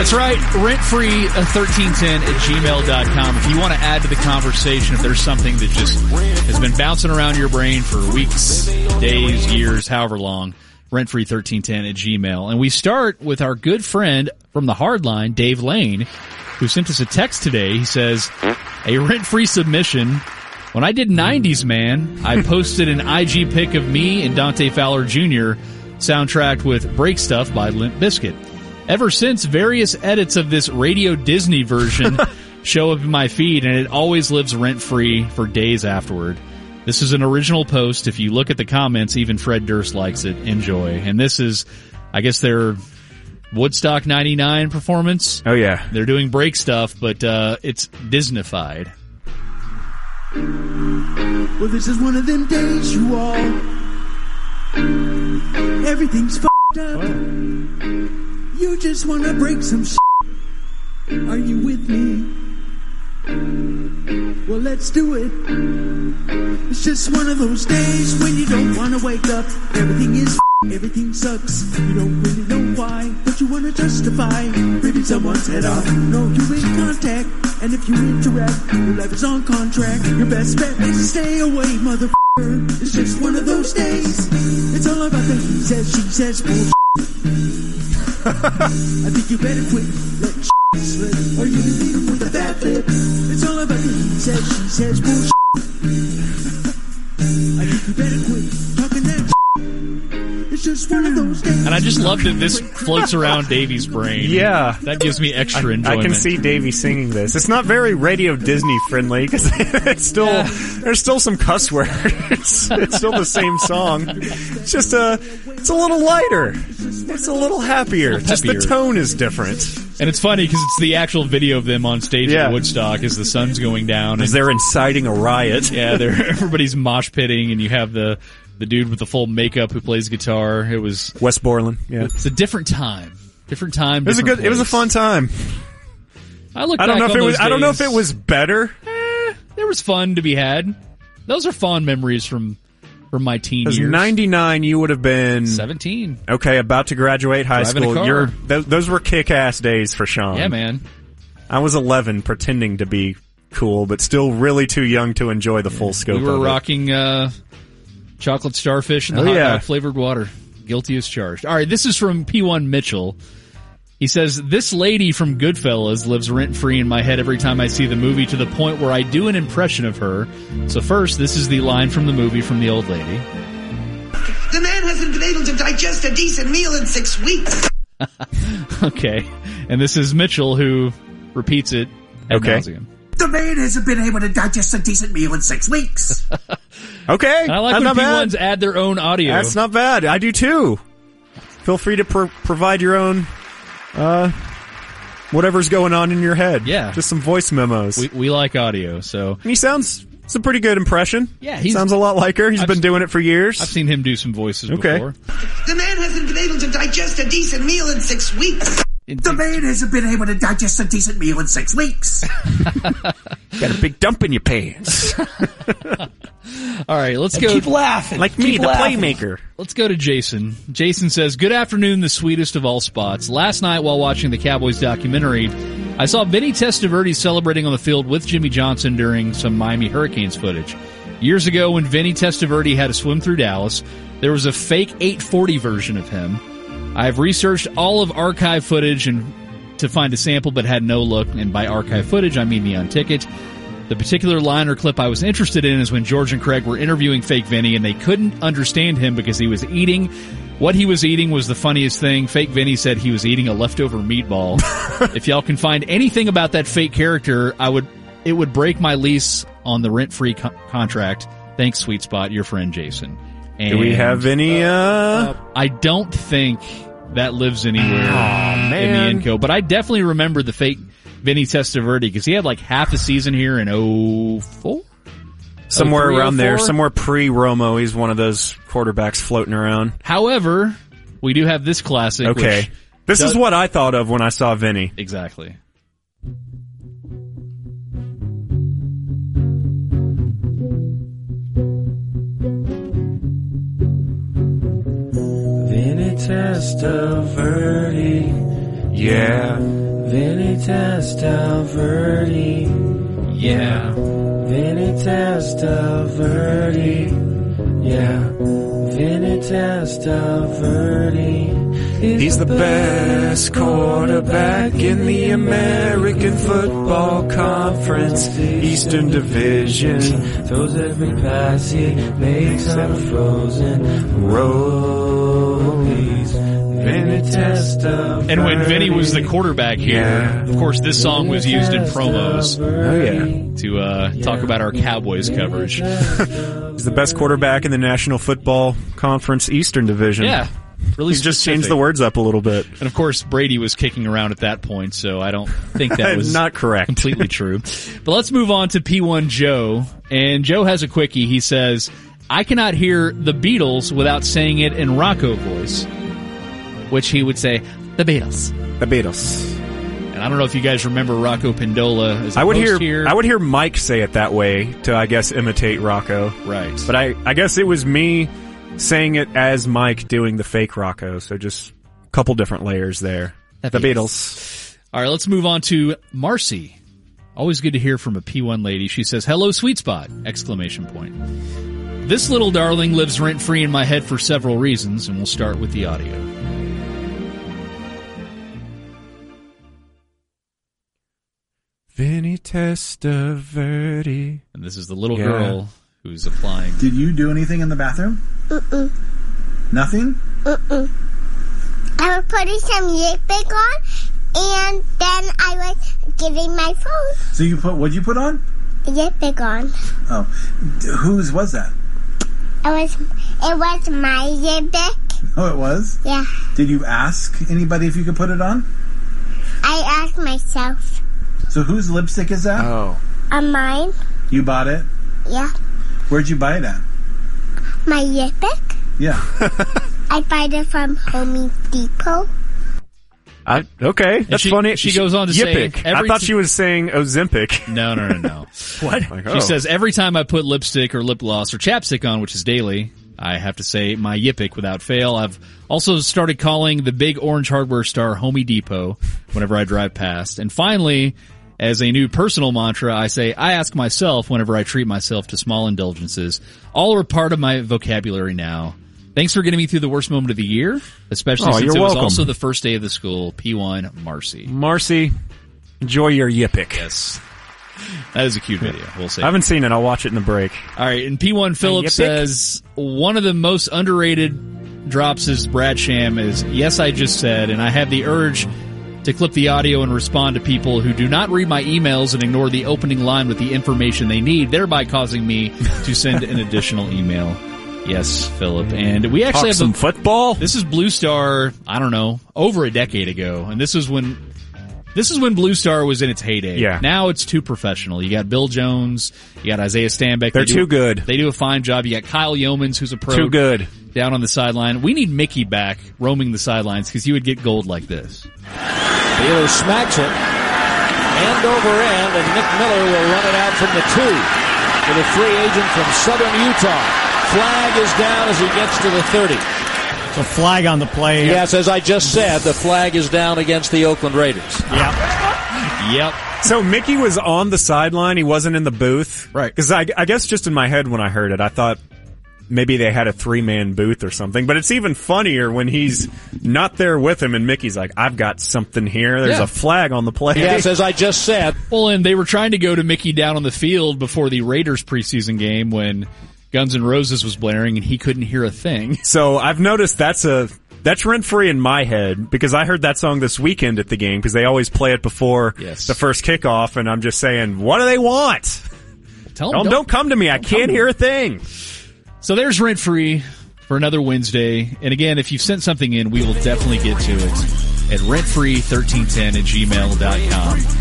That's right. Rentfree1310@gmail.com. If you want to add to the conversation, if there's something that just has been bouncing around your brain for weeks, days, years, however long, Rentfree1310@gmail. And we start with our good friend from the Hardline, Dave Lane, who sent us a text today. He says, a rent-free submission. When I did 90s Man, I posted an IG pic of me and Dante Fowler Jr. soundtracked with Break Stuff by Limp Bizkit. Ever since, various edits of this Radio Disney version show up in my feed, and it always lives rent-free for days afterward. This is an original post. If you look at the comments, even Fred Durst likes it. Enjoy. And this is, I guess, their Woodstock 99 performance. Oh, yeah. They're doing Break Stuff, but it's Disney-fied. Well, this is one of them days, you all. Everything's f***ed up. You just want to break some shit. Are you with me? Well, let's do it. It's just one of those days when you don't want to wake up. Everything is everything sucks. You don't really know why, but you want to justify ripping someone's head off. No, you're in contact, and if you interact, your life is on contract. Your best bet is to stay away, motherfucker. It's just one of those days. It's all about the he says, she says bullshit. I think you better quit letting shit slip, or you can leave him with a bad lip. It's all about the he says, she says bullshit. I think you better quit talking that shit. It's just one of those days. And I just love that this floats around Davey's brain. Yeah. That gives me extra enjoyment. I can see Davey singing this. It's not very Radio Disney friendly because it's still there's still some cuss words. It's still the same song. It's just it's a little lighter. It's a little happier. Just the tone is different. And it's funny because it's the actual video of them on stage at Woodstock as the sun's going down. As they're inciting a riot. Yeah, everybody's mosh pitting, and you have the dude with the full makeup who plays guitar. It was Wes Borland. Yeah, it's a different time. Different time. It was place. It was a fun time. I don't know if it was better. There was fun to be had. Those are fond memories from my teen years. 99, you would have been 17. Okay, about to graduate high Driving school. a car. Those were kick-ass days for Sean. Yeah, man. I was 11, pretending to be cool, but still really too young to enjoy the full scope of it. We were rocking chocolate starfish and the hot dog flavored water. Guilty as charged. All right, this is from P1 Mitchell. He says, this lady from Goodfellas lives rent-free in my head every time I see the movie, to the point where I do an impression of her. So first, this is the line from the movie from the old lady. The man hasn't been able to digest a decent meal in 6 weeks. Okay. And this is Mitchell who repeats it ad nauseam. The man hasn't been able to digest a decent meal in 6 weeks. Okay. And I like when P1s add their own audio. That's not bad. I do too. Feel free to provide your own whatever's going on in your head. Yeah. Just some voice memos. We like audio, so. And he sounds, it's a pretty good impression. Yeah, sounds a lot like her. He's been doing it for years. I've seen him do some voices before. The man hasn't been able to digest a decent meal in 6 weeks. The man hasn't been able to digest a decent meal in 6 weeks. Got a big dump in your pants. All right, let's go. Keep laughing. Like me, the playmaker. Let's go to Jason. Jason says, good afternoon, the sweetest of all spots. Last night while watching the Cowboys documentary, I saw Vinny Testaverde celebrating on the field with Jimmy Johnson during some Miami Hurricanes footage. Years ago, when Vinny Testaverde had to swim through Dallas, there was a fake 840 version of him. I've researched all of archive footage to find a sample, but had no luck. And by archive footage, I mean the on-ticket. The particular line or clip I was interested in is when George and Craig were interviewing fake Vinny, and they couldn't understand him because he was eating. What he was eating was the funniest thing. Fake Vinny said he was eating a leftover meatball. If y'all can find anything about that fake character, it would break my lease on the rent-free contract. Thanks, Sweet Spot, your friend Jason. And, do we have any? I don't think that lives anywhere in the info, but I definitely remember the fake Vinny Testaverde because he had like half a season here in 04? Somewhere 03, around there, 04? somewhere pre-Romo. He's one of those quarterbacks floating around. However, we do have this classic. Okay. This is what I thought of when I saw Vinny. Exactly. Vinny Testaverde, yeah. Vinny Testaverde. Yeah. Vinny Testaverde. Yeah. Vinny Testaverde. He's the best quarterback in the American Football Conference, Eastern Division. Throws every pass he makes on a frozen road. He's Vinny Testaverde. And when Vinny was the quarterback here, of course, this song was used in promos. Oh, yeah. To talk about our Cowboys coverage. He's the best quarterback in the National Football Conference, Eastern Division. Yeah. Really He just changed the words up a little bit. And of course, Brady was kicking around at that point, so I don't think that was not correct. Completely true. But let's move on to P1 Joe. And Joe has a quickie. He says, I cannot hear the Beatles without saying it in Rocco voice, which he would say, the Beatles. The Beatles. And I don't know if you guys remember Rocco Pindola as a I would host hear here. I would hear Mike say it that way to, I guess, imitate Rocco. Right. But I guess it was me saying it as Mike doing the fake Rocco, so just a couple different layers there. The Beatles. All right, let's move on to Marcy. Always good to hear from a P1 lady. She says, hello, sweet spot! Exclamation point. This little darling lives rent-free in my head for several reasons, and we'll start with the audio. Vinny Testaverde. And this is the little girl who's applying. Did you do anything in the bathroom? Mm-mm. Nothing? Mm-mm. I was putting some lipstick on, and then I was getting my phone. So what'd you put on? Lipstick on. Oh. Whose was that? It was my lipstick. Oh, it was? Yeah. Did you ask anybody if you could put it on? I asked myself. So whose lipstick is that? Oh. Mine? You bought it? Yeah. Where'd you buy it at? My lipstick? Yeah. I bought it from Home Depot. Okay, that's funny. She goes on to say... I thought she was saying Ozempic. No. What? She says, every time I put lipstick or lip gloss or chapstick on, which is daily, I have to say my Yippic without fail. I've also started calling the big orange hardware store Home Depot whenever I drive past. And finally, as a new personal mantra, I ask myself whenever I treat myself to small indulgences. All are part of my vocabulary now. Thanks for getting me through the worst moment of the year, especially since it was also the first day of the school. P1, Marcy. Marcy, enjoy your Yippic. Yes. That is a cute video. We'll see. I haven't seen it. I'll watch it in the break. All right. And P1 Phillips says, one of the most underrated drops is Brad Sham is, yes, I just said, and I have the urge to clip the audio and respond to people who do not read my emails and ignore the opening line with the information they need, thereby causing me to send an additional email. Yes, Philip. And we actually have some football. This is Blue Star, I don't know, over a decade ago. And this is when Blue Star was in its heyday. Yeah. Now it's too professional. You got Bill Jones, you got Isaiah Stanback. They're too good. They do a fine job. You got Kyle Yeomans, who's a pro. Too good. Down on the sideline. We need Mickey back roaming the sidelines because he would get gold like this. Baylor smacks it. End over end, and Nick Miller will run it out from the 2 with a free agent from Southern Utah. Flag is down as he gets to the 30. So flag on the play. Yes, as I just said, the flag is down against the Oakland Raiders. Yep. So Mickey was on the sideline. He wasn't in the booth. Right. Because I guess just in my head when I heard it, I thought maybe they had a 3-man booth or something. But it's even funnier when he's not there with him and Mickey's like, I've got something here. There's a flag on the play. Yes, as I just said. Well, and they were trying to go to Mickey down on the field before the Raiders preseason game when Guns N' Roses was blaring and he couldn't hear a thing. So I've noticed that's rent-free in my head because I heard that song this weekend at the game because they always play it before the first kickoff, and I'm just saying, what do they want? Tell them, don't come to me. I can't hear a thing. So there's rent-free for another Wednesday. And again, if you've sent something in, we will definitely get to it at rentfree1310@gmail.com.